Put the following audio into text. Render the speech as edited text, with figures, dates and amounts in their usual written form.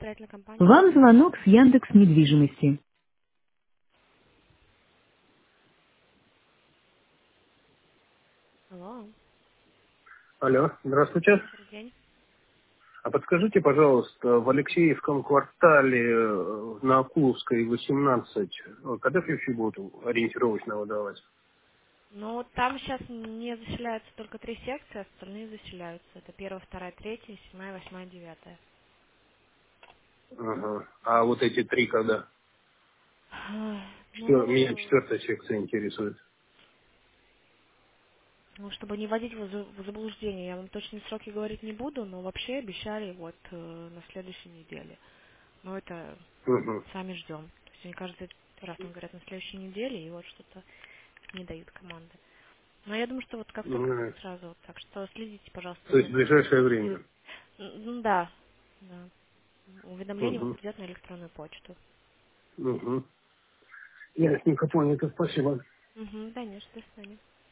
строительная компания. Вам звонок с Яндекс недвижимости. Алло, Алло, здравствуйте. добрый день. А подскажите, пожалуйста, в Алексеевском квартале на Акуловской 18, когда ключи будут ориентировочно выдавать? Ну, там сейчас не заселяются только 3 секции, остальные заселяются. Это первая, вторая, третья, седьмая, восьмая, девятая. Ага. А вот эти три когда? Меня Ну, четвертая секция интересует. ну, чтобы не вводить в заблуждение, я вам точные сроки говорить не буду, но вообще обещали вот на следующей неделе. Но это Угу. сами ждем. То есть они каждый раз нам говорят на следующей неделе, и вот что-то не дают команды. Но я думаю, что вот как только Ну, сразу вот так, что следите, пожалуйста, то есть в ближайшее время. Ну да, да. Уведомление вам Угу. придет на электронную почту. Угу. Ясненько, понятно, спасибо. Угу, конечно, до свидания.